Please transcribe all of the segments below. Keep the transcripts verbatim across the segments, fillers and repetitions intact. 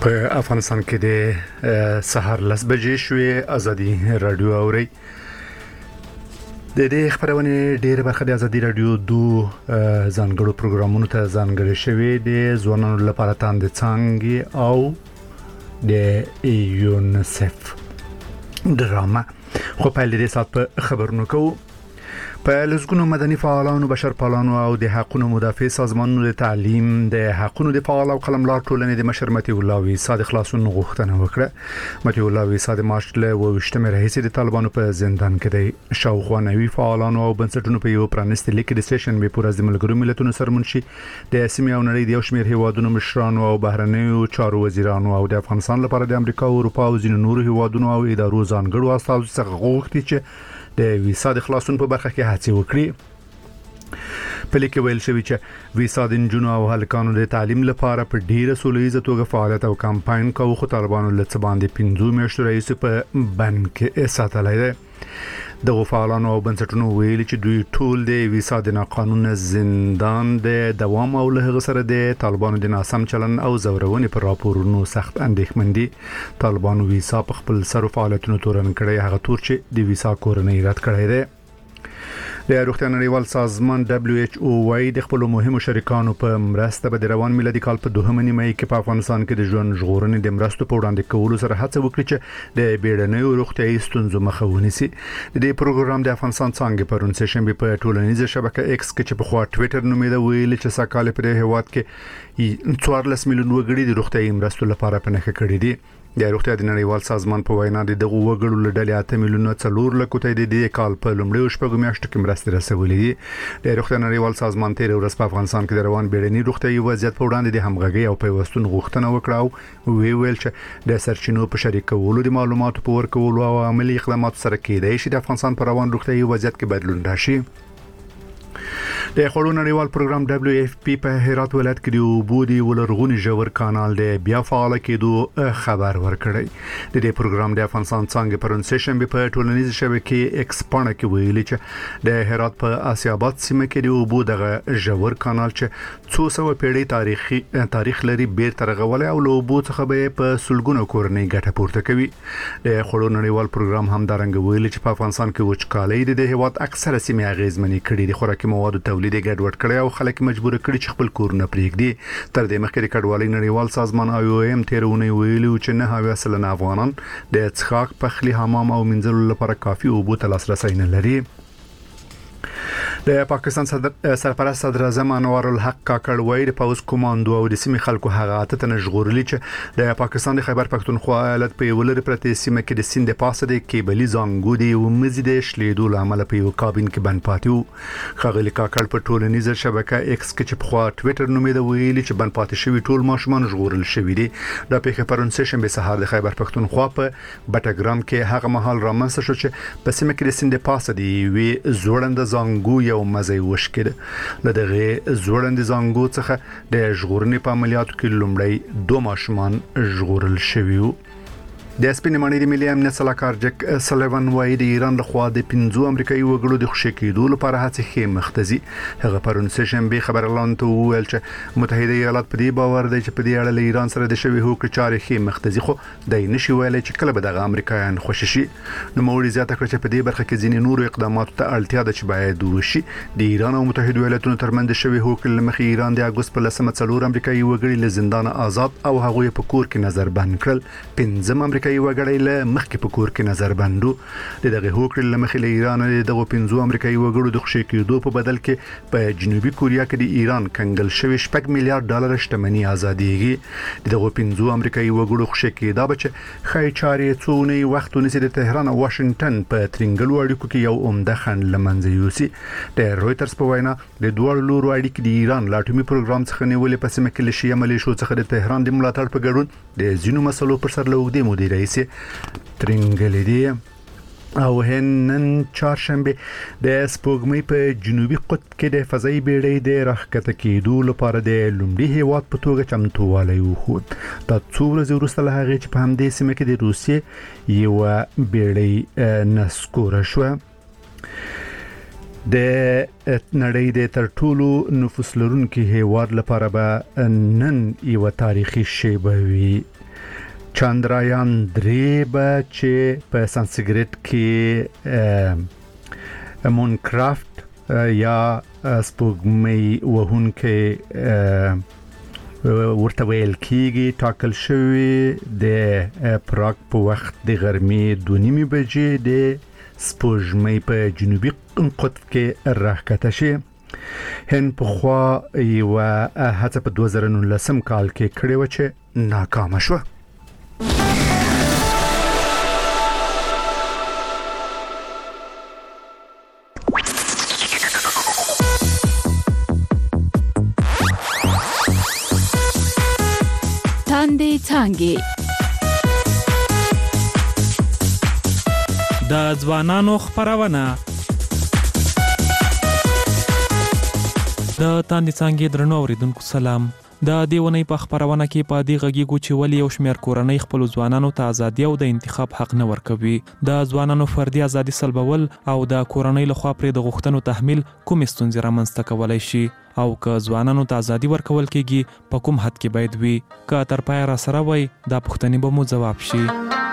په افغانستان کې د سهار لس بجې شوې ازادي رادیو اوري د دې خبرونه ډېر برخه د ازادي رادیو دوه ځانګړو پروګرامونو ته ځانګړي شوی د ځوانانو لپاره تاند څنګه او د یونیسف ډرامه خو په لري سات په خبرونو کو په لږونو مدني فعالانو بشرپالانو او د حقوقو مدافع سازمانونو د تعلیم د حقوقو د فعال او قلمدار ټولنې د مشر متي الله ویسا د خلاصون غوښتنه وکړه. متي الله ویسا د مارچ له وشتمه رئیس د طالبانو په زندان کې دی. شاوخوا نوي فعالانو او بنسټونو په یو پرانستي لیک د سټیشن به پورز د ملګرو ملتونو سرمنشي د سیمې او نړۍ د یو شمېر هیوادونو مشرانو او بهرنیو چارو وزیرانو او د افغانستان لپاره د امریکا او اروپا او ځینو نورو هیوادونو او ادارو ځانګړو استازو څخه غوښتي چې د ویسا د خلاصون په برخه کې هڅه وکړي. په لیک ویل شوی چې ویسا د جنونو او هلکانو د تعلیم لپاره په ډیره سولېزه توګه فعالیت او کمپاین کوي خو طالبانو لڅ باندې پنځه میاشتې رئیس په بند کې ساتلای دی. د فعالانو او بنسټونو ویل چې دوی ټول د ویسا د ناقانونه زندان د دوام او له سره د طالبانو د ناسم چلن او زورونې پر راپورونو سخت اندېښمن دي. طالبانو ویسا په خپل سر فعالیتونو تورن کړی هغه تور چې د ویسا کورنۍ رد کړی دی. د روغتیا نړیوال سازمان دبليو ایچ او وايي د خپل مهمو شریکانو په مرسته به د روان میلادي کال په دوهمه نیمه کې په افغانستان کې د ژوند ژغورنې د مرستو په وړاندې کولو سره هڅه وکړي چې د بیړنیو روغتیايي ستونزو مخه ونیسي. د دې پروګرام د افغانستان څنګه پرون سیشن په ټولنیزه شبکه ایکس کې چې په خوا ټوئیټر نومېده ویل چې سکهاله پر هیواد کې څوارلس میلیون وګړي د روغتیايي مرستو لپاره پنهخه کړي دي. د روغتیا د نړیوال سازمان په وینا د دغه وګړو له ډلې اته میلیونه څلور لکه ته د دې کال په لومړي شپږو میاشتو کې مرستې رسولې دي. د روغتیا نړیوال سازمان تیر ورځ په افغانستان کې د روان بیړني روغتیاي وضعیت په وړاندې د همغږي او پیوستون غوښتنه وکړه او وی ویل چې د سرچینو په شریکولو د معلوماتو په ورکولو او عملي اقداماتو سره کېدای شي د افغانستان په روان روغتیاي وضعیت کې بدلون راشي. د خړو نړیوال پروګرام دبليو ایف پی په هرات ولایت کې د وبودي ولرغونی ژور کانال د بیا فعال کېدو خبر ورکړی. د دې پروګرام د افغانستان څنګه پرون سیشن په ټولنیز شبکې ایکسپانه کې ویلي چې د هرات په آسیاباد سیمه کې د وبودغه ژور کانال چې څو سو پیړۍ تاریخي تاریخ لري بیرته رغولای او له وبو څخه به په سلګونو کورنۍ ګټه پورته کوي. د خړو نړیوال پروګرام هم دارنګ ویلي چې په افغانستان کې وچکالۍ د هیواد اکثره سیمې اغیزمنې کړي دي. خوراکي موادو تولید ګډوډ کړي او خلک مجبور کړي چې خپل کورونه پرېږدي. تر دې مخکې د کډوالۍ نړیوال سازمان آی او ایم تیرونه ویلي چې نه هاوی سلنه افغانان د څښاک پخلي حمام او منځلو لپاره کافي اوبو ته لاسرسي نه لري. د پاکستان سرپرست صدر اعظم انوار الحق کاکړ وایي د پوز کمانډو او د سیمې خلکو هغه اته تنه ژغورلي چې د پاکستان د خیبر پختونخوا ایالت په ولر پرته سیمه کې د سیند پاسه د کیبلي زنګو دی او مزید شلیدو لامل په یو کابین کې بند پاتیو. خغلی کاکړ په ټولنیزه شبکه ایکس کې چې په خوا ټوئیټر نومېده ویلي چې بند پاتې شوی ټول ماشومان ژغورل شوی دي. د پیښه پرون سیشن به سهار د خیبر پختونخوا په بټګرام کې هغه مهال رامنځته شو چې په سیمه کې د سیند پاسه دی وی زوړند زنګو یو مزه وشکړه. لدغه زوړند زنګو څخه د ژغورنې په عملیاتو کې لومړی دوه ماشومان ژغورل شوي وو. د سپینمنې د ملي امنیت صلاحکار جک سلیوان وایي د ایران له خوا د پنځو امریکایي وګړو د خوشی کېدو لپاره هڅې ښې مختزي. هغه پرون سیشن به خبر اعلان ته ویل چې متحده ایالات په دې باور دی چې په دې اړه له ایران سره د شوی هوکړې چارې ښې مختزي خو دای نشي ویلای چې کله به دغه امریکایان خوشی شي. نو موري زیاته کړ چې په دې برخه کې ځینې نورو اقداماتو ته اړتیا ده چې باید وشي. د ایران او متحده ایالاتونو ترمنځ د شوی هوکړې لمخې ایران د اگست په لسمه څلور امریکایي وګړي له زندان آزاد او هغوی په کور کې نظر بند کړل. پنځم امریکایي وګړي له مخکې په کور کې نظر بندو. د دغه هوکړې لمخې له ایران دغه پنځو امریکایي وګړو د خوشی کېدو په بدل کې په جنوبي کوریا کې د ایران کنګل شوی شپږ میلیارډ ډالر شتمنۍ ازاديږي. دغه پنځو امریکایي وګړو خوشی کېدا به چې خای چارې څونی وخت ونیسي د تهران او واشنگټن په ترنګلو اړیکو کې یو عمده خنډ لمنځه یوسي. د رويټرز په وینا د دوه لورو اړیکې د ایران لا اټومي پروګرام څخه نیولې په سیمه کې له شیعه ملیشو څخه د تهران د ملاتړ په ګډون د ځینو مسلو پر سر له وګړي مدیر رئیس ترنګلې دي. او هنن چهارشنبه د سپوږمۍ په جنوبي قطب کې د فضایي بیړۍ د راښکته کېدو لپاره د لومړي هیواد په توګه چمتووالی وښود. دا څو ورځې وروسته له هغې چې په همدې سیمه کې د روسیې یوه بیړۍ نسکوره شوه. د نړۍ د تر ټولو نفوس لرونکي هیواد لپاره به نن یو تاریخي شیبه وي. چاندرایان درې به چې په سانسکریت کې مونکرافت یا سپوږمۍ وهونکی ورته ویل کېږي ټاکل شوی د پراګ په وخت د غرمې دوه نیمې بجې د سپوږمۍ په جنوبي قطب کې راښکته شي. هند په خوا یو هڅه په دوه زره نولسم کال کې کړې و چې ناکامه شوه. تاندې څانګې د ځوانانو خپرونه. د تاندې څانګې درنو اوریدونکو سلام. د دیونی په خبرونه کې په دې غږیږو چې ولې یو شمېر کورنۍ خپل ځوانانو ته ازادي او د انتخاب حق نه ورکوي. د ځوانانو فردي ازادي سلبول او د کورنۍ لخوا پرې د غوښتنو تحمیل کوم ستونزې رامنځته کولای شي او که ځوانانو ته ازادي ورکول کېږي په کوم حد کې باید وي. که تر پای را سره وي دا پوښتنې به مو ځواب شي.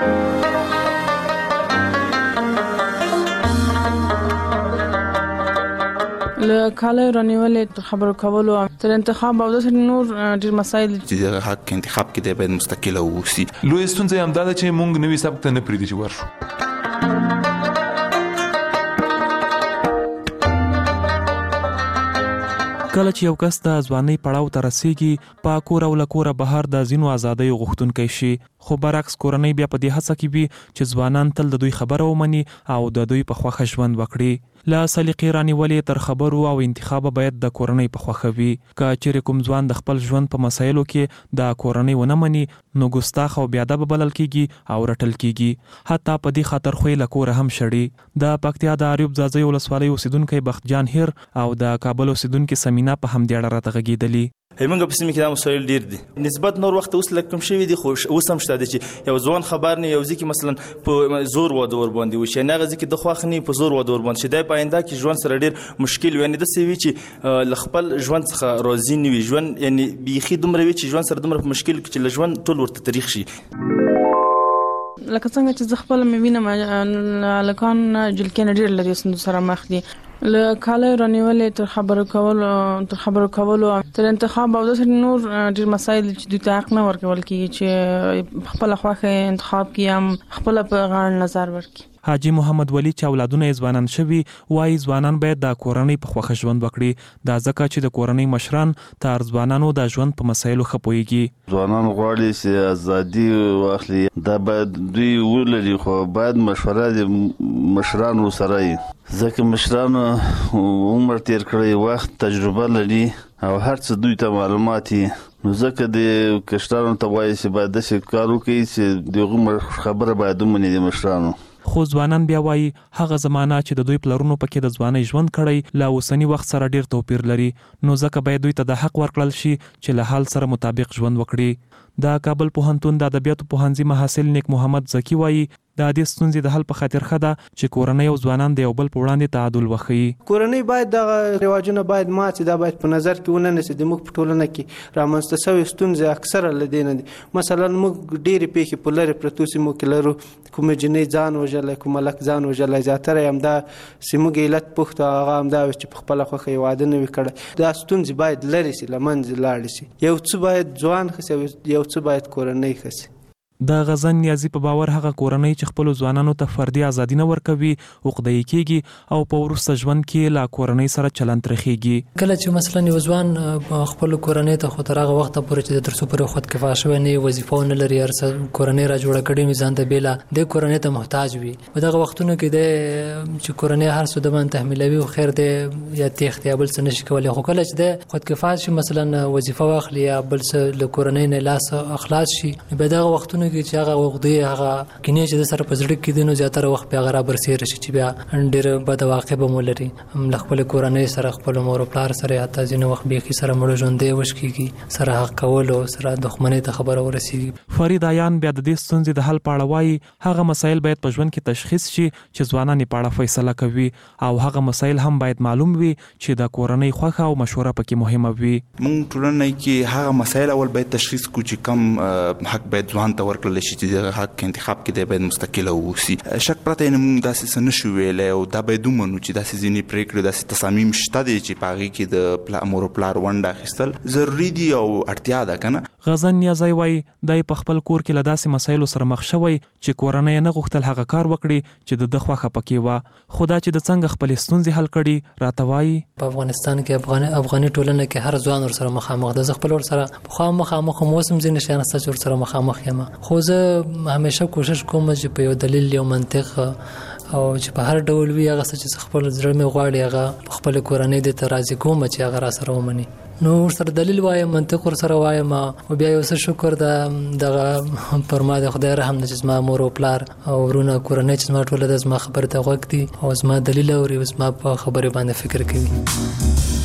له کاله رانیولې تر خبرو کولو تر انتخاب او د نور ډیر مسایل چې حق انتخاب کې د باید مستقل اوسي. لوی ستونزه هم دا ده چې مونږ نوې سبق ته نه پریږدي چې ورشو. کله چې یو کس د ځوانۍ پړاو ته رسیږي په کور او لکوره بهر د ځینو ازادۍ غوښتونکی شي، خو برعکس کورنۍ بیا په دې هڅه کې وي چې ځوانان تل د دوی خبره ومني او د دوی په خوښه ژوند وکړي. له سلیقې رانیولې تر خبرو او انتخاب باید د کورنۍ په خوښه وي. که چېرې کوم ځوان د خپل ژوند په مسایلو کې د کورنۍ ونه مني نو ګستاخ او بېادبه بلل کېږي او رټل کېږي. حتی په دې خاطر خو یې له کوره هم شړي. د پکتیا د اریوب ځاځي ولسوالۍ اوسیدونکی بختجان هیر او د کابل اوسیدونکي سمینا په همدې اړه راته غږېدلي. همغه په سیمه کې دا مسایل ډیر دي. نسبت نور وخت اوس لکه کم شوی دي، خو اوس هم شته چې یو ځوان خبر نه یو ځکه مثلا په زور واده ور باندې وشي نه غزي کې د خوخنی په زور واده ور باندې شي. د پاینده کې ژوند سره ډیر مشکل وي. نه د سوي چې ل خپل ژوند څخه راضي نه وي، ژوند یعنی بيخي دومره وي چې ژوند سره دومره مشکل کې چې ل ژوند ټول ورته تاریخ شي. لکه څنګه چې خپل مې وینم لکان جلکین ډیر لري سره مخ دي. له کاله رانیولې تر خبرو کولو تر خبرو کولو تر انتخاب او د نور ډیر مسایل چې د حق نه ورکول کیږي چې خپل خواخه انتخاب کیم خپل په غاړه نظر ورکړي. حاجی محمد ولی چې اولادونه ځوانان شوي وایي ځوانان باید د کورنۍ په خوښه ژوند وکړي. دا ځکه چې د کورنۍ مشران تر ځوانانو د ژوند په مسایلو ښه پوهیږي. ځوانان غواړي چې ازادي واخلي، دا باید دوی ولري، خو باید مشوره د مشرانو سره وي ځکه مشرانو عمر تیر کړی، وخت تجربه لري او هر څه دوی ته معلومات دي. نو ځکه د کشرانو ته وایي چې باید داسې کار وکړي چې دغه خبره باید ومني د مشرانو. خو ځوانان بیا وایي هغه زمانہ چې د دوی پلرونو پکې د ځوانۍ ژوند کړی له اوسنی وخت سره ډیر توپیر لري، نو ځکه باید دوی ته د حق ورکړل شي چې له حال سره مطابق ژوند وکړي. د کابل پوهنتون د ادبیاتو پوهنځي محصل نیک محمد زکی وایي د دې ستونزې د حل په خاطر ښه ده چې کورنۍ او ځوانان د یو بل په وړاندې تعادل وښيي. کورنۍ باید د رواجونو باید مات دا باید په نظر کې ونه نیسي. د موږ په ټولنه کې رامنځته شوی ستونزې اکثره لدینه دي. مثلا موږ ډېری پیښې په لری پرتو سیمو کې لرو، کوم جنې ځان وژلای، کوم ملک ځان وژلای، زیاتره هم دا سیمو علت پوښتنه هغه هم دا چې په خپل خوخه واده نه وکړي. دا ستونزې باید لری سي، لمنځ لاړ سي. یو څه باید ځوان خسي، یو څه باید کورنۍ خسي. د غزن نیازی په باور هغه کورنۍ چې خپل ځوانانو ته فردي ازادي نه ورکوي عقده‌ای کیږي او په وروسته ژوند کې لا کورنۍ سره چلند ترخیږي. کله چې مثلا یو ځوان خپل کورنۍ ته خو تر هغه وخت پورې چې د ترسو پر خود کفا شوی نه وظیفه نه لري، ارسه کورنۍ را جوړه کړي میزان ته بیلا د کورنۍ ته محتاج وي. په دغه وختونو کې د چې کورنۍ هر څه د من تحمیلوي او خیر دی یا تخت یا بل څه نشي کولای. خو کله چې د خود کفا شي مثلا وظیفه واخلي یا بل څه له کورنۍ نه لاس اخلاص شي، په دغه وختونو چې هغه وغدي هغه کینې چې د سره په زړه کې دینو زیاتره وخت بیا غره برسېر شي چې بیا ډېر بد واقع به مولري هم خپل کورنۍ سره خپل مور او پلار سره حتی ځینې وخت به سره مړ ژوندې وشکيږي سره حق کول او سره دښمنۍ ته خبره ورسیږي. فرید عیان بیا د دې ستونزې د حل پاړه وایي هغه مسایل باید په ژوند کې تشخیص شي چې ځوانان یې پاړه فیصله کوي او هغه مسایل هم باید معلوم وي چې د کورنۍ خوښه او مشوره پکې مهمه وي. موږ ټولنه کې هغه مسایل اول باید تشخیص کو چې کم حق باید ځوان ته ورکړل ورکړل شي چې د حق انتخاب کې د باید مستقل اوسي. شک پرته نه موږ داسې څه نشو ویلی او دا باید ومنو چې داسې ځینې پرېکړې داسې تصامیم شته دي چې په هغې کې د پلا مور او پلار ونډه اخیستل ضروري دي او اړتیا ده که نه. غزن نیازی وایي دی په خپل کور کې له داسې مسایلو سره مخ شوی چې کورنۍ یې نه غوښتل هغه کار وکړي چې د ده خوښه پکې وه، خو دا چې د څنګه خپلې ستونزې حل کړي راته وایي. په افغانستان کې افغاني افغاني ټولنه کې هر ځوان ورسره مخامخ ده. زه خپل ورسره پخوا مخامخ هم اوس هم ځینې شیان شته چې ورسره مخامخ یم، خو زه همیشه کوشش کوم چې په یو دلیل یو منطق او چې په هر ډول وي هغه څه چې خپل زړه مې غواړي هغه په خپل کورنۍ دې ته راضي کوم چې هغه را سره ومني. نو ورسره دلیل وایم، منطق ورسره وایم او بیا یو څه شکر ده دغه پر ما د خدای رحم ده چې زما مور او پلار او ورونه کورنۍ چې زما ټوله د زما خبرې ته غوږ دي او زما دلیل اوري او زما په خبرې باندې فکر کوي.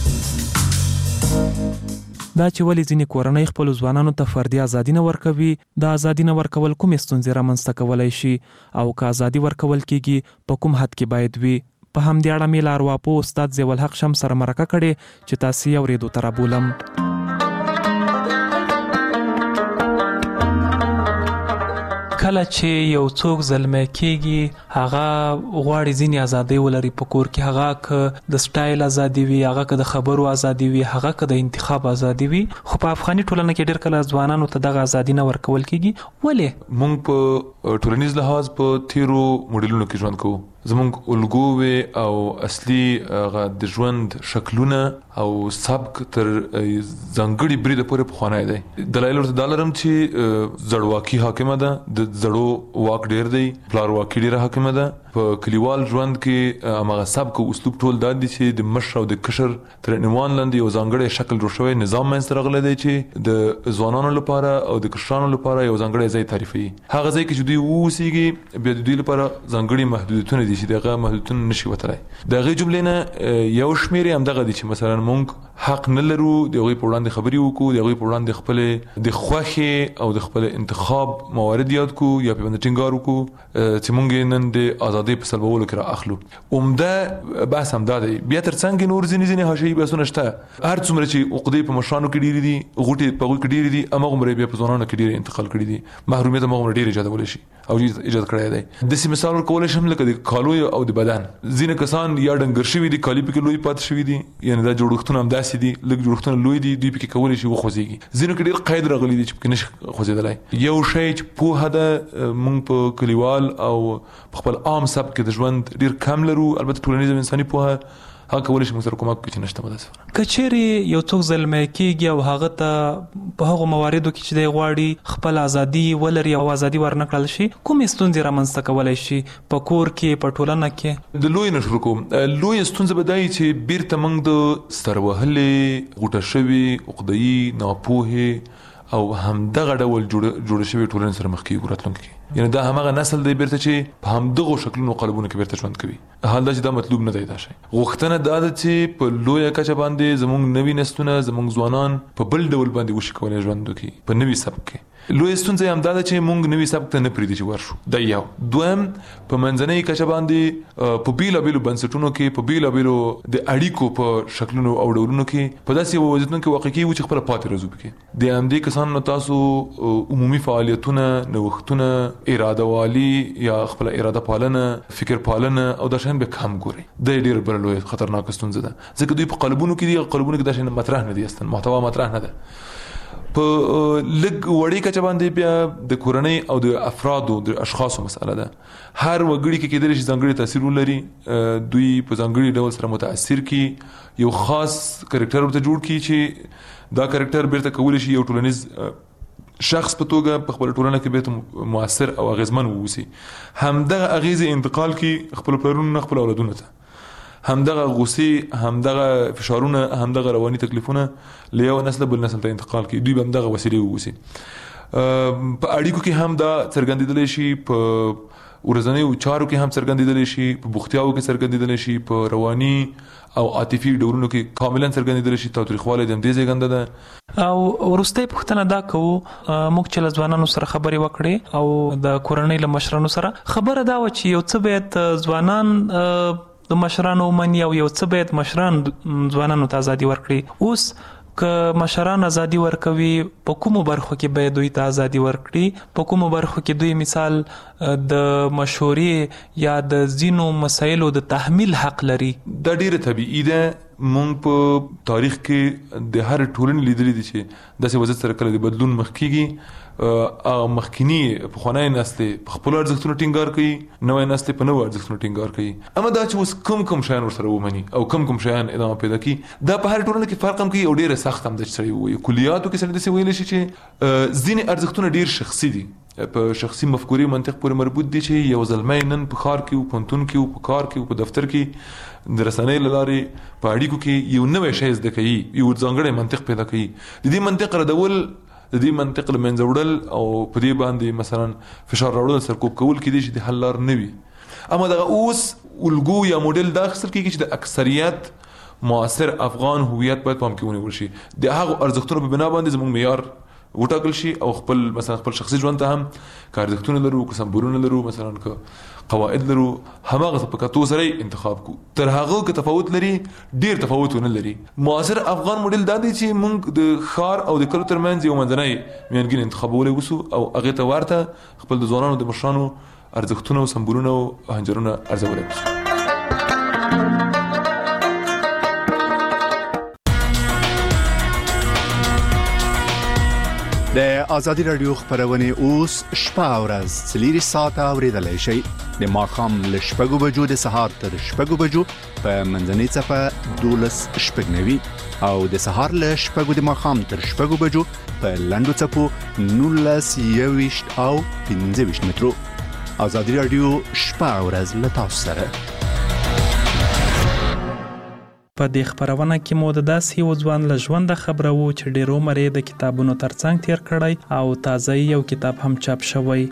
دا چې ولې ځینې کورنۍ خپل ځوانانو ته فردي ازادي نه ورکوي، دا ازادي نه ورکول کومې ستونزې رامنځته کولی شي او که ازادي ورکول کېږي په کوم حد کې باید وي. په همدې اړه مې له ارواپوه استاد ضیاءالحق شمس سره مرکه کړې چې تاسې یې اورېدو ته رابولم. کله چې یو څوک زلمی کېږي هغه غواړي ځینې ازادۍ ولري په کور کې، هغه که د سټایل ازادي وي، هغه که د خبرو ازادي وي، هغه که د انتخاب ازادي وي، خو په افغاني ټولنه کې ډېر کله ځوانانو ته دغه ازادي نه ورکول کېږي. ولې؟ موږ په ټولنیز لحاظ په تیرو موډلونو کې ژوند کوو. زمونږ الګوې او اصلي د ژوند شکلونه او سبک تر ځانګړي بریده پورې پخوانی دی. دلایل ورته دا لرم چې زړواکي حاکمه ده، د زړو واک ډېر دی، پلارواکي ډېره حاکمه ده. په کلیوال ژوند کې هماغه سبک او اسلوب ټول دا دي چې د مشر او د کشر تر عنوان لاندې یو ځانګړی شکل جوړ شوی نظام منځته راغلی دی چې د ځوانانو لپاره او د کشرانو لپاره یو ځانګړی ځای تعریفوي. هغه ځای کې چې دوی واوسېږي بیا د دوی لپاره ځانګړي محدودیتونه دي چې دغه محدودیتونه نشي وتلی. د هغې جملې نه یو شمېر یې همدغه دي چې مثلا موږ حق نه لرو د هغوی په وړاندې خبرې وکړو، د هغوی په وړاندې خپلې د خوښې او د خپل انتخاب موارد یاد کړو یا په باندې ټینګار وکړو چې موږ نن د ازادۍ په سلبولو کې را اخلو. عمده بحث همدا دی. بیا تر څنګ نور ځینې ځینې حاشیهي بحثونه شته. هر څومره چې عقدې په مشرانو کې ډېرې دي، غوټې په هغوی کې ډېرې دي، هماغومره بیا په ځوانانو کې ډېرې انتقال کړي دي. محرومیت هماغومره ډېر ایجادولی شي او ایجاد کړی دی. داسې مثال ورکولی شم لکه د کالو او د بدن. ځینې کسان یا ډنګر شوي دي، کالي پکې لوی پاتې شوي دي، یعنې دا جوړښتونه همداسې دي، لږ جوړښتونه لوی دي، دوی پکې کولی شي وخوځېږي. ځینو کې ډېر قید راغلی دی چې پکې نشي خوځېدلی. یو شی چې پوهه ده موږ په کلیوال او په خپل عام سبک کې د ژوند ډېر کم لرو. البته ټولنیز او انساني پوهه هغه کولی شي موږ سره کومک وکړي چې نشته مداسفانه. که چیرې یو څوک زلمی کېږي او هغه ته په هغو مواردو کې چې دی غواړي خپل ازادي ولري او ازادي ورنه کړل شي، کومې ستونزې رامنځته کولی شي په کور کې، په ټولنه کې؟ د لوی نه شروع کوم. لوی ستونزه به دا وي چې بیرته موږ د سر وهلې، غوټه شوې، عقده‌يي، ناپوهې او همدغه ډول جوړ شوی ټولنې سره مخ کېږو راتلونکي کې. یعنې دا هماغه نسل دی بیرته چې په همدغو شکلونو قالبونو کې بیرته ژوند کوي. حال دا چې دا مطلوب نه دی. دا شی غوښتنه دا ده چې په لویه کچه باندې زموږ نوي نسلونه، زموږ ځوانان په بل ډول باندې وشي کولی ژوند وکړي په نوي سبک کې. لوی ستونزه هم دا ده چې موږ نوي سبک ته نه پرېږدي چې ورشو. دا یو. دویم، په منځنۍ کچه باندې په بیلابیلو بنسټونو کې، په بیلابیلو د اړیکو په شکلونو او ډولونو کې په داسې یو وضعیتونو کې واقع کېږو چې خپله پاتې راځو پکې. د همدې کسانو نه تاسو عمومي فعالیتونه، نوښتونه، اراده والي یا خپل اراده پالنه، فکر پالنه او دا شیان به کم ګوري. دا ډېر بله لویه خطرناکه ستونزه ده، ځکه دوی په قالبونو کې دي. قالبونو کې دا شیان مطرح نه دي، اصلا محتوا مطرح نه ده. په لږ وړې کچه باندې بیا د کورنۍ او د افرادو د اشخاصو مسئله ده. هر وګړي کې کېدلی شي ځانګړي تاثیر ولري، دوی په ځانګړي ډول سره متاثر کړي، یو خاص کرکټر ورته جوړ کړي چې دا کرکټر بیرته کولی شي یو ټولنیز شخص په توګه په خپل ټولنه کې بیرته مؤثر او اغیزمن واوسي. همدغه اغیزې انتقال کړي خپل پلرونو نه خپل اولادونو ته. همدغه غصې، همدغه فشارونه، همدغه رواني تکلیفونه له یو نسل بل نسل ته انتقال کړي. دوی به همدغه وسیلې واوسي. په اړیکو کې هم دا څرګندېدلی شي، په ورځنیو چارو کې هم څرګندېدلی شي، په بوختیاوو کې څرګندېدلی شي، په رواني او عاطفي ډولونو کې کاملا څرګندېدلی شي. تاوتریخوالی د همدې زېږنده ده. او وروستۍ پوښتنه دا کوو، موږ چې له ځوانانو سره خبرې وکړې او د کورنۍ له مشرانو سره، خبره دا وه چې یو څه باید ځوانان د مشرانو ومني او یو څه باید مشران ځوانانو ته ازادي ورکړي. اوس که مشران ازادي ورکوي په کومو برخو کې به دوی ته ازادي ورکړي، په کومو برخو کې دوی مثال د مشورې یا د ځینو مسایلو د تحمیل حق لري؟ دا ډیره طبیعي ده. مونږ په تاریخ کې د هر ټولنې لیدلې دي چې داسې وضعیت سره کله د بدلون مخ کېږي، هغه مخکینی پخوانی نسلې په خپلو ارزښتونو ټینګار کوي، نوی نسلې په نوو ارزښتونو ټینګار کوي. اما دا چې اوس کوم کوم شیان ورسره ومني او کوم کوم شیان ادامه پیدا کوي، دا په هر ټولنه کې فرق هم کوي او ډیره سخت هم ده چې سړی ووایي. کلیاتو کې سړی داسې ویلی شي چې ځینې ارزښتونه ډیر شخصي دي، په شخصي مفکورې منطق پورې مربوط دي چې یو زلمی نن په ښار کې و، پوهنتون کې و، په کار کې و، په دفتر کې د رسنۍ له لارې په اړیکو کې یو نوی شی زده کوي، یو ځانګړی منطق پیدا کوي. د دې منطق ردول، د دې منطق له منځه وړل او په دې باندې مثلا فشار راوړل، سرکوب کول کېدای شي د حل لار نه وي. اما دغه اوس الګو یا موډل دا اخیستل کېږي چې د اکثریت معاصر افغان هویت باید پام کې ونیول شي، د هغو ارزښتونو په بنا باندې زموږ معیار وټاکل شي او خپل مثلا خپل شخصي ژوند ته هم که ارزښتونه لرو، که سمبولونه لرو، مثلا که قواعد لرو، هماغه په کتو سره انتخاب کو. تر هغه که تفاوت لري، ډیر تفاوتونه لري. معاصر افغان موډل دا دی چې موږ د ښار او د کلو ترمنځ یو منځنی میانګین انتخابولی وسو او هغې ته ورته خپل د ځوانانو د مشرانو ارزښتونه او سمبولونه او هنجرونه ارزولی وسو. د ازادي رادیو خبرونه اوس شپه او ورځ څلور ساعته اوریدلای شئ. د ماښام له شپږو بجو د سهار تر شپږو بجو په منځنۍ صفه دولس شپږ نوي او د سهار له شپږو د ماښام تر شپږو بجو په لنډو څپو نولس یويشت او پنځه ویشت مترو. ازادي رادیو شپه او ورځ له تاسو سره. په دې خبرونه کې مو د داسې یو ځوان له ژونده خبره وو چې ډېر عمر یې د کتابونو ترڅنګ تیر کړی او تازه یو کتاب هم چاپ شوی.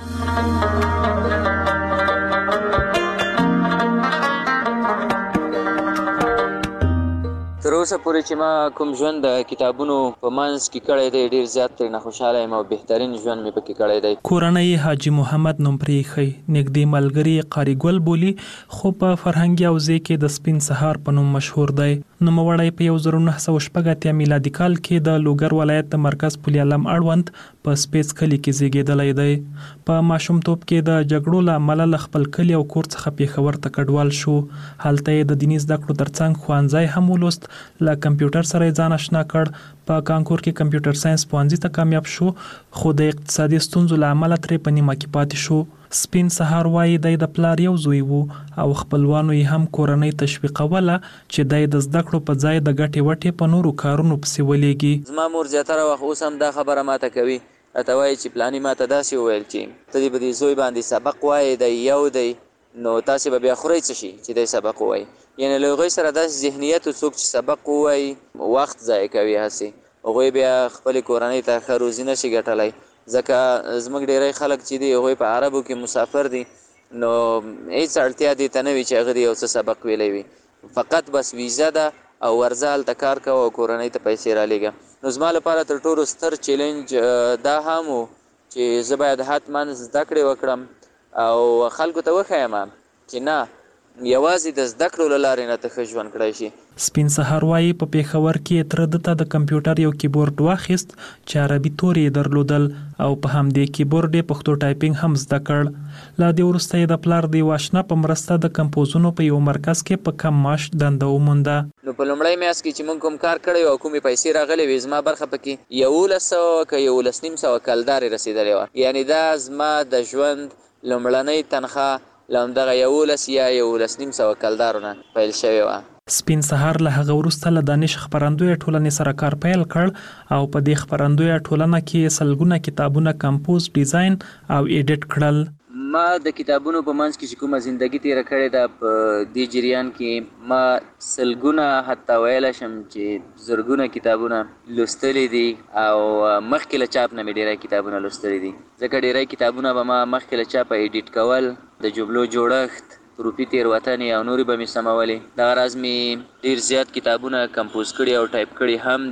تر اوسه پورې چې ما کوم ژوند د کتابونو په منځ کې کړی دی، ډېر زیات ترې نه خوشحاله یم او بهترین ژوند مې پکې کړی دی. کورنۍ حاجي محمد نوم پرېښی، نږدې ملګري قاري ګل بولي، خو په فرهنګي حوزې کې د سپین سهار په نوم مشهور دی. نوموړی په یو زر نهه سوه شپږ اتیا میلادي کال کې د لوګر ولایت د مرکز پل علم اړوند په سپیڅ کلي کې زیږېدلی دی. په ماشومتوب کې د جګړو له امله له خپل کلي او کور څخه پېښور ته کډوال شو. هلته یې د دیني زده کړو ترڅنګ ښوونځی هم ولوست، له کمپیوټر سره یې ځان اشنا کړ. په کانکور کې کمپیوټر ساينس پوهنځي ته کامیاب شو، خو د اقتصادي ستونزو له امله ترې په نیمه کې پاتې شو. سپین سهار وایي دی د پلار یو زوی وو او خپلوانو یې هم کورنۍ تشویقوله چې دی د زده کړو په ځای د ګټې وټې په نورو کارونو پسې ولېږي. زما مور زیاتره وخت اوس هم دا خبره ماته کوي، راته وایي چې پلاني ماته داسې وویل چې ته دې په دې زوی باندې سبق وایې، دی یو دی نو تاسې به بیا خورئ څه شي چې دی سبق ووایي. یعنې له هغوی سره داسې ذهنیت څوک چې سبق ووایي وخت ضایع کوي، هسې هغوی بیا خپلې کورنۍ ته ښه روزي نشي ګټلی. ځکه زموږ ډیری خلک چې دي هغوی په عربو کې مسافر دي، نو هیڅ اړتیا دې ته نه وي چې هغه دې یو څه سبق ویلی وي، فقط بس ویزه ده او ورځه هلته کار کوه او کورنۍ ته پیسې رالیږه. نو زما لپاره تر ټولو ستر چیلنج دا هم و چې زه باید حتما زده کړې وکړم او خلکو ته وښیم چې نه، یوازې د زده کړو له لارې نه ته ښه ژوند کړی شي. سپین سهار وایي په پېښور کې تره ده ته د کمپیوټر یو کیبورډ واخیست چې عربي تورې یې درلودل او په همدې کیبورډ یې پښتو ټایپینګ هم زده کړ. له دې وروسته یې د پلار د یو اشنا په مرسته د کمپوزونو په یو مرکز کې په کم معاش دنده ومونده. نو په لومړی میاشت کې چې موږ کوم کار کړی او کومې پیسې راغلې وې، زما برخه پکې یولس سوه که یولس نیم سوه کلدارې رسېدلې وه. یعنې دا زما د ژوند لومړنۍ تنخواه له همدغه یولس یا یولس نیم سوه کلدارو نه پیل شوې وه. سپین سهار له هغه وروسته له دانش خپرندویه ټولنې سره کار پیل کړ او په دې خپرندویه ټولنه کې سلګونه کتابونه کمپوز، ډیزاین او ایډیټ کړل. ما د کتابونو په منځ کې چې کومه زندگی تیره کړې ده، په دې جریان کې ما سلګونه حتی ویلی شم چې زرګونه کتابونه لوستلی دي او مخکې له چاپ نه مې ډېری کتابونه لوستلی دي، ځکه ډېری کتابونه به ما مخکې له چاپه ایډیټ کول، د جملو جوړښت، حروفي تېروتنې او نورې به مې سمولې. دغه راز مې ډېر زیات کتابونه کمپوز کړي او ټایپ کړي هم دي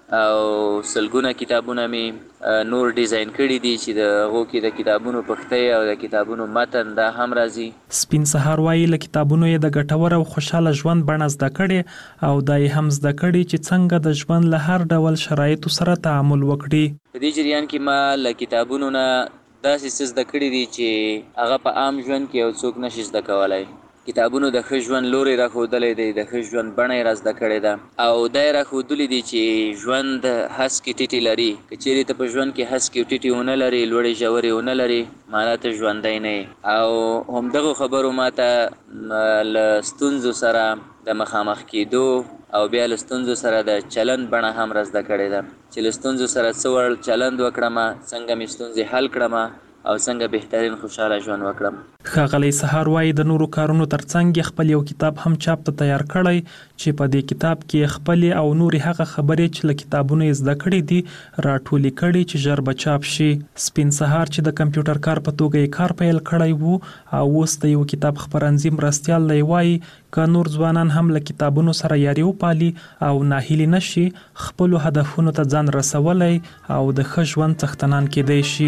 او سلګونه کتابونه می نور ډیزاین کړي دي چې د هغو کې د کتابونو پښتۍ او د کتابونو متن دا هم راځي. سپین سهار وایي له کتابونو یې د ګټور او خوشاله ژوند بڼه زده کړې او دا یې هم زده کړي چې څنګه د ژوند له هر ډول شرایطو سره تعامل وکړي. په دې جریان کې ما له کتابونو نه داسې څه زده کړي دي چې هغه په عام ژوند کې یو څوک نشي زده کولی. کتابونو د ښه ژوند لوری راښودلی دی، د ښه ژوند بڼه یې را زده کړې ده او دا یې راښودلي دي چې ژوند هسکې ټیټې لري. که چیرې ته په ژوند کې هسکې او ټیټې ونه لرې، لوړې ژورې ونه لرې، معنا ته ژوندی نه یې. او همدغو خبرو ما ته له ستونزو سره د مخامخ کېدو او بیا له ستونزو سره د چلند بڼه هم را زده کړې ده چې له ستونزو سره څه ور چلند وکړم، څنګه مې ستونزې حل کړم او څنګه بهترین خوشاله ژوند وکړم. ښاغلی سهار وایي د نورو کارونو ترڅنګ خپل یو کتاب هم چاپ ته تیار کړی چې په دې کتاب کې خپل او نوري هغه خبرې چې له کتابونو یې زده کړې دي راټولې کړي چې ژر به چاپ شي. سپین سهار چې د کمپیوټر کار په توګه یې کار پیل کړی وو او اوس د یو کتاب خپرندوی مرستیال دی، وایي که نور ځوانان هم له کتابونو سره یاري وپالي او ناهیلي نشي، خپلو هدفونو ته ځان رسولی او د ښه ژوند څښتنان کیدی شي.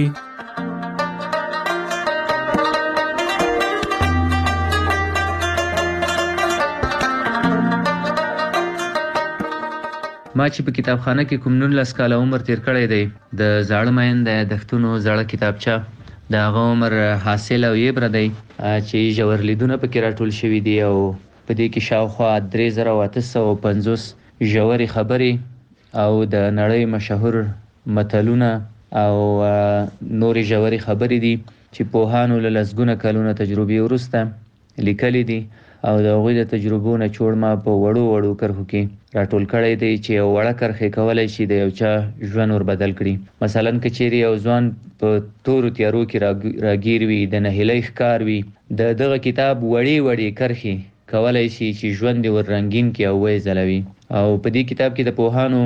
ما چې په کتابخانه کې کوم نولس کاله عمر تیر کړی دی، د زاړه مین د یادښتونو زړه کتابچه د هغه عمر حاصل او یبره دی چې ژور لیدونه پکې راټول شوي دي او په دې کې شاوخوا درې زره او اته سوه پنځوس ژورې خبرې او د نړۍ مشهور متلونه او نورې ژورې خبرې دي چې پوهانو له لسګونه کلونه تجربې وروسته لیکلي دي او د هغوی د تجربو نه چوړ ما په وړو وړو کرښو کې راټول کړی دی چې یو وړه کرښې کولی شي د یو چا ژوند ور بدل کړي. مثلا که چیرې یو ځوان په تورو تیارو کې راګیر وي، د نهیلۍ ښکار وي، د دغه کتاب وړې وړې کرښې کولی شي چې ژوند یې ور رنګین کړي او ویې ځلوي. او په دې کتاب کې د پوهانو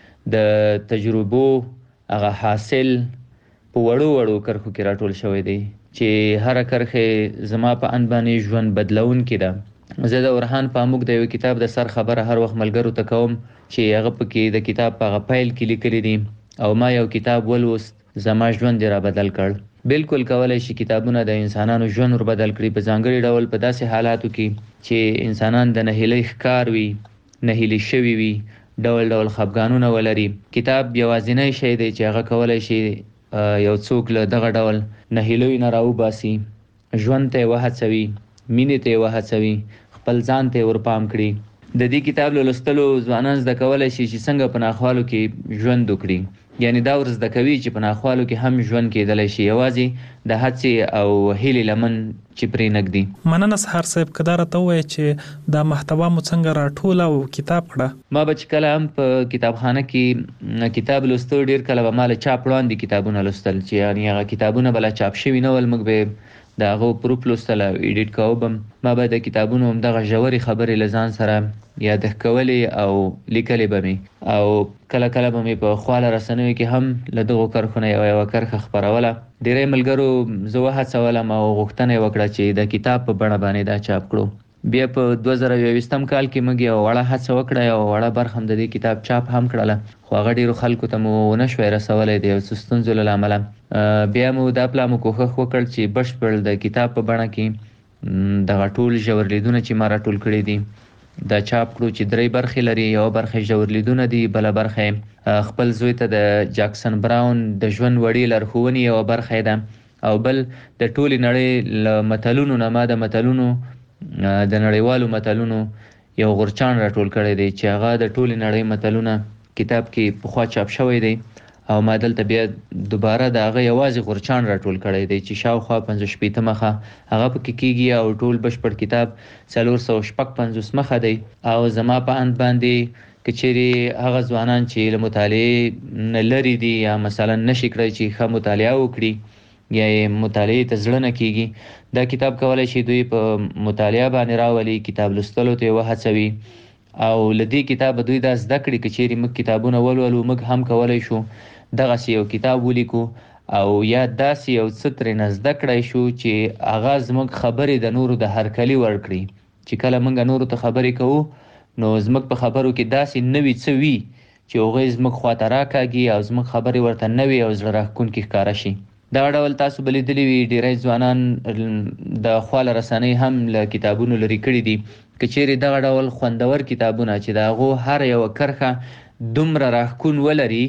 د تجربو هغه حاصل په وړو وړو کرښو کې راټول شوی دی چې هر کرښه زما په ان باندې ژوند بدلونکې ده. زه د اورحان پاموک د یو کتاب د سر خبره هر وخت ملګرو ته کوم چې هغه پکې د کتاب په هغه پیل کې لیکلي دي او ما یو کتاب ولوست، زما ژوند یې را بدل کړ. بالکل کولی شي کتابونه د انسانانو ژوند ور بدل کړي، په ځانګړي ډول په داسې حالاتو کې چې انسانان د نهیلۍ ښکار وي، نهیلي شوي وي، ډول ډول خفګانونه ولري. کتاب یوازینی شی دی چې هغه کولی شي یو څوک له دغه ډول نهیلیو نه راوباسي، ژوند ته یې وهڅوي، مینې ته یې وهڅوي، خپل ځان ته یې ورپام کړي. د دې کتاب له لوستلو ځوانان زده کولی شي چې څنګه په ناخوالو کې ژوند وکړي، یعنی دا ور زده کوي چې په ناخوالو کې هم ژوند کېدلی شي، یوازې د هڅې او هیلې لمن چې پرې نږدي. مننه سهار صاحب، که دا راته ووایې چې دا محتوا مو څنګه راټوله او کتاب کړه. ما به چې کله هم په کتابخانه کې کتاب لوستو، ډېر کله به ما له چاپ وړاندې کتابونه لوستل چې یعنې هغه کتابونه به لا چاپ شوي نه ول، موږ به د هغه پروف لوستل او ایډیټ کوو به ما به د کتابونو همدغه ژورې خبرې له ځان سره یادښت کولې او لیکلې به مې، او کله کله به مې په خواله رسنیو کې هم له دغو کرښو نه یوه یوه کرښه خپروله. ډېری ملګرو زه وهڅولم او غوښتنه یې وکړه چې د کتاب په بڼه باندې دا چاپ کړو. بیا په دوه زره یوویشتم کال کې موږ یوه وړه هڅه وکړه، یوه وړه برخه هم د دې کتاب چاپ هم کړله، خو هغه ډېرو خلکو ته مو ونه شوی رسولی د یو څه ستونزو له امله. بیا مو دا پلا مو کوښښ وکړ چې بشپړ د کتاب په بڼه کې دغه ټول ژور لیدونه چې ما راټول کړي دي دا چاپ کړو چې درې برخې لري. یوه برخه ژور لیدونه دي، بله برخه خپل زوی ته د جاکسن براون د ژوند وړې لارښوونې یوه برخه ده، او بل د ټولې نړۍ له متلونو نه ما د متلونو د نړیوالو متلونو یو غورچاڼ راټول کړی دی چې هغه د ټولې نړۍ متلونه کتاب کې پخوا چاپ شوی دی، او ما دلته بیا دوباره د هغه یوازې غورچاڼ راټول کړی دی چې شاوخوا پنځه شپېته مخه هغه پکې کېږي او ټول بشپړ کتاب څلور سوه شپږ پنځوس مخه دی. او زما په اند باندې که چیرې هغه ځوانان چې له مطالعې نه لرې دي یا مثلا نشي کړی چې ښه مطالعه وکړي یا یې مطالعې ته زړه نه کېږي، دا کتاب کولی شي دوی په مطالعه باندې راولي، کتاب لوستلو ته یې وهڅوي، او له دې کتابه دوی دا زده کړي که چیرې موږ کتابونه ولولو موږ هم کولی شو دغسې یو کتاب ولیکو او یا داسې یو څه ترېنه زده کړی شو چې هغه زموږ خبرې د نورو د هرکلي وړ کړي، چې کله موږ نورو ته خبرې کوو نو زموږ په خبرو کې داسې نوي څه وي چې هغوی زموږ خواته راکاږي او زموږ خبرې ورته نوي او زړه راښکونکي ښکاره شي. دغه ډول تاسو به لیدلي وي ډېری ځوانان د خواله رسنۍ هم له کتابونو لرې کړي دي. که چیرې دغه ډول خوندور کتابونه چې د هغو هر یوه کرښه دومره راښکون ولري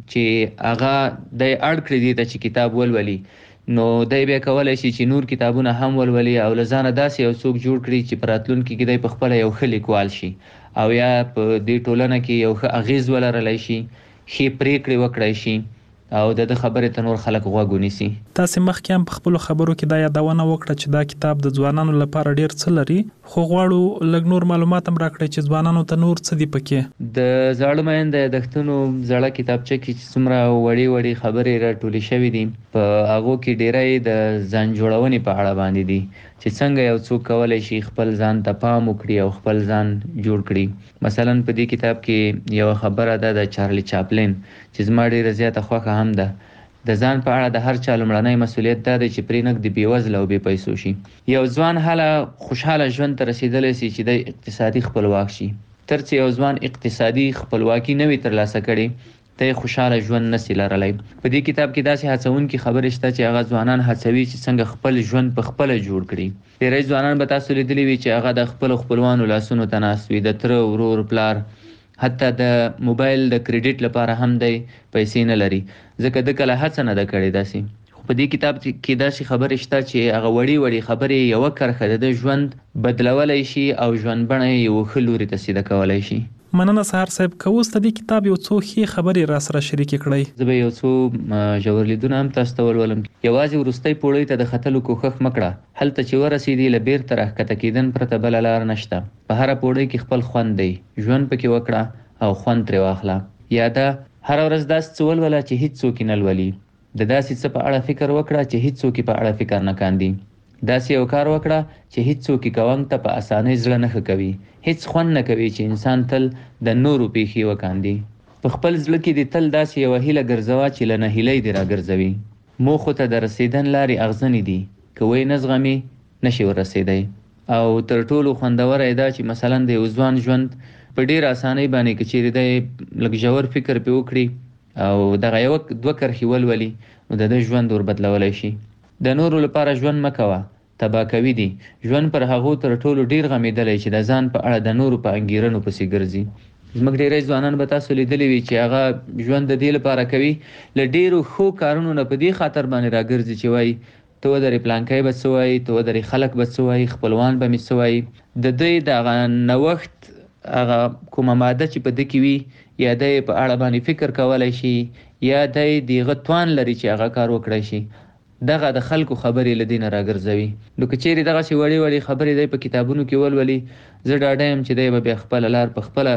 چې هغه دی اړ کړي دي ته چې کتاب ولولي، نو دی بیا کولی شي چې نور کتابونه هم ولولي او له ځانه داسې یو څوک جوړ کړي چې په راتلونکي کې دی پخپله یو ښه لیکوال شي او یا په دې ټولنه کې یو ښه اغیز ولرلی شي، ښې پریکړې وکړی شي او د ده خبرې ته نور خلک غوږ ونیسي. تاسې مخکې هم په خپلو خبرو کې دا یادونه وکړه چې دا کتاب د ځوانانو لپاره ډېر څه لري، خو غواړو لږ نور معلومات هم راکړئ چې ځوانانو ته نور څه دي پکې. د زاړه مینده یادښتونو زړه کتابچه کې چې څومره وړې وړې خبرې راټولې شوې دي، په هغو کې ډېری د ځان جوړونې په اړه باندې دي چې څنګه یو څوک کولی شي خپل ځان ته پام وکړي او خپل ځان جوړ کړي. مثلا په دې کتاب کې یوه خبره ده د چارلی چاپلین چې زما ډېره زیاته خوښه هم ده. د ځان په اړه د هر چا لومړنی مسؤلیت دا دی چې پرې نږدې بېوزله او بې پیسو شي. یو ځوان هله خوشحاله ژوند ته رسېدلی سي چې دی اقتصادي خپلواک شي. تر څه یو ځوان اقتصادي خپلواکي نه وي ترلاسه کړې ته یې خوشحاله ژوند نسي لرلی. په دې کتاب کې داسې هڅونکي خبرې شته چې هغه ځوانان هڅوي چې څنګه خپل ژوند په خپله جوړ کړي. ډېری ځوانان به تاسو لیدلي وي چې هغه د خپلو خپلوانو لاسونو ته ناست وي، د تره، ورور، پلار، حتی د موبایل د کریډیټ لپاره هم دی پیسې نه لري ځکه ده کله هڅه نه ده کړې داسې. خو په دې کتاب کې داسې خبرې شته چې هغه وړې وړې خبرې یوه کرښه د ده ژوند بدلولی شي او ژوند بڼه یې یوه ښه لوري ته سیده کولی شي. مننه سهار صاحب، که اوس د دې کتاب یو څو ښې خبرې را سره شریکې کړئ. زه به یو څو ژور لیدونه هم تاسو ته ولولم. یوازې وروستۍ پوړۍ ته د ختلو کوښښ مه کړه، هلته چې ورسېدې له بیرته راښکته کېدن پرته بله لار نشته. په هره پوړۍ کې خپل خوند دی، ژوند پکې وکړه او خوند ترې واخله. یا ده هره ورځ داسې څه ولوله چې هیڅ څوک یې نه لولي. د داسې څه په اړه فکر وکړه چې هیڅ څوک یې په اړه فکر نه کاندي. داسې یو کار وکړه چې هیڅ څوک یې کوونګ ته په اسانۍ زړه نه ښه کوي. هیڅ خوند نه کوي چې انسان تل د نورو پیښې وکاندي. په خپل زړه کې دې تل داسې یوه هیله ګرځوه چې له نهیلۍ دې راګرځوي. موخو ته د رسېدن لارې اغزنې دي، که وی نه زغمي نشي ورسېدی. او تر ټولو خوندوره یې دا چې مثلا د یو ځوان ژوند په ډېر اسانۍ باندې که چیرې دی لږ ژور فکر پرې وکړي او دغه یوه دوه کرښې ولولي نو د ده ژوند ور بدلولی شي. د نورو لپاره ژوند مه کوه، تباه کوي دي. ژوند پر هغو تر ټولو ډېر غمېدلی چې د ځان په اړه د نورو په انګېرنو پسې ګرځي. زموږ ډېری ځوانان به تاسو لیدلي وي چې هغه ژوند د دې لپاره کوي له ډېرو ښو کارونو نه په دې خاطر باندې راګرځي چې وایي ته ودرې پلانکی به څه وایي، ته ودرې خلک به څه وایي، خپلوان به مې څه وایي. د دوی د هغه نوښت هغه کومه ماده چې په ده کې وي یا دی په اړه باندې فکر کولی شي یا دی د هغه توان لري چې هغه کار وکړی شي، دغه د خلکو خبرې له دې نه راګرځوي. نو که چیرې دغسې وړې وړې خبرې دی په کتابونو کې ولولي، زه ډاډه یم چې دی به بیا خپله لار په خپله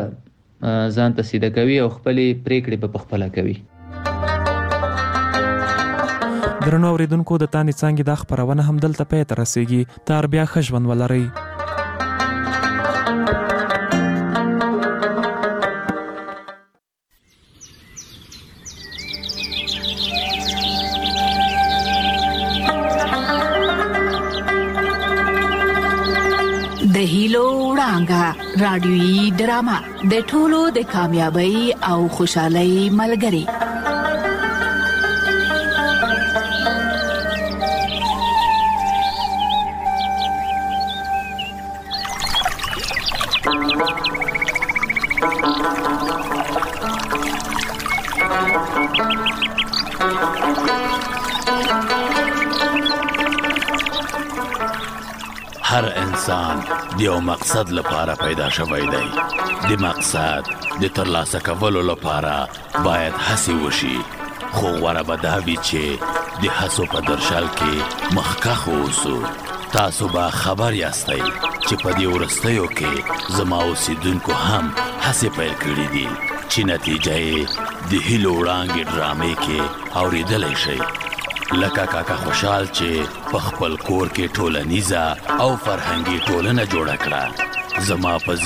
ځان ته سیده کوي او خپلې پریکړې به په خپله کوي. درنو اورېدونکو، د تانې څانګې دا خپرونه هم دلته پای ته رسېږي. تر بیا ښه ژوند ولرئ. د هیلو وړانګه رادیويي ډرامه د ټولو د کامیابی او خوشحالۍ ملګری. هر انسان د یو مقصد لپاره پیدا شوی دی. د مقصد د ترلاسه کولو لپاره باید هڅې وشي، خو غوره به دا وي چې د هڅو په درشل کې مخکښ اوسو. تاسو به خبر یاستئ چې په دې وروستیو کې زما اوسیدونکو هم هڅې پیل کړي دي چې نتیجه یې د هیلو وړانګې ډرامې کې اورېدلی شئ. لکه کاکا خوشحال چې په خپل کور کې ټولنیزه او فرهنګي ټولنه جوړه کړه. زما په